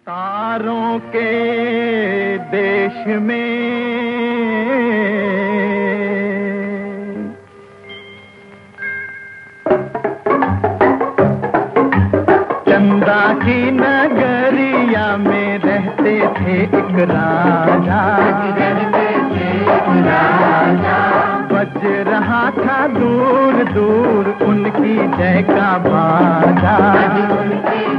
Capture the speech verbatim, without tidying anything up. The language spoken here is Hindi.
तारों के देश में चंदा की नगरिया में रहते थे एक राजा, बज रहा था दूर दूर उनकी जय का बाजा।